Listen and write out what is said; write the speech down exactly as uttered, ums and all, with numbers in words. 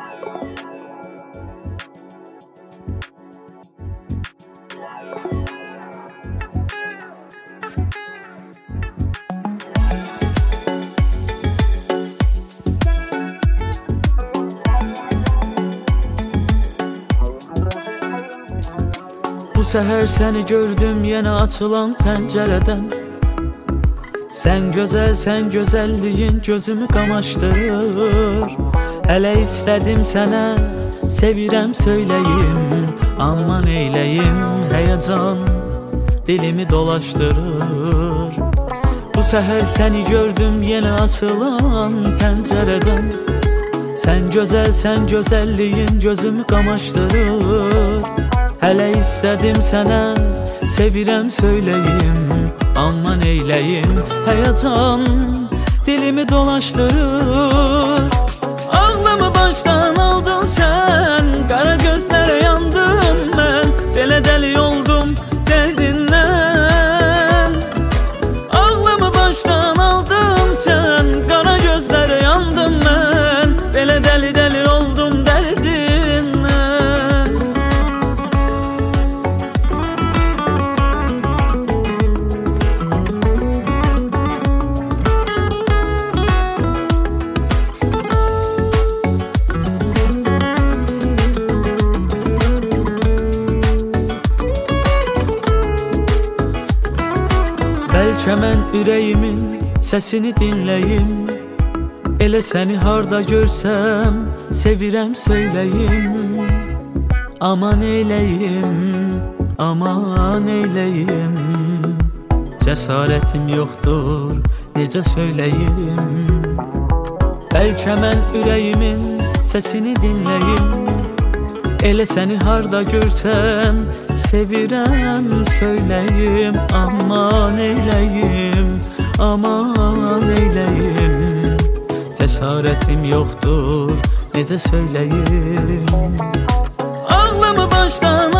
Bu səhər səni gördüm yenə açılan pəncərədən. Sən gözəl, sən gözəlliyin gözümü qamaşdırır. Hələ istədim sənə sevirəm söyləyim, amma neyləyim, həyəcan dilimi dolaşdırır. Bu səhər səni gördüm yenə açılan pəncərədən. Sən gözəl, sən gözəlliyin gözümü qamaşdırır. Hələ istədim sənə sevirəm söyləyim, amma neyləyim, həyəcan dilimi dolaşdırır. Ağlımı başdan aldın sən, qara gözlərə yandım mən, belə dəli oldum dərdindən. Ağlımı başdan aldın sən, qara gözlərə yandım mən, belə dəli dəli oldum dərdindən. Bəlkə mən ürəyimin səsini dinləyim, elə səni harda görsəm sevirəm söyləyim. Aman eyləyim, aman eyləyim, cəsarətim yoxdur, necə söyləyim. Bəlkə mən ürəyimin səsini dinləyim, elə səni harda görsəm sevirəm söyləyim. Aman eyləyim, aman eyləyim, cəsarətim yoxdur, necə söyləyim. Ağlımı başdan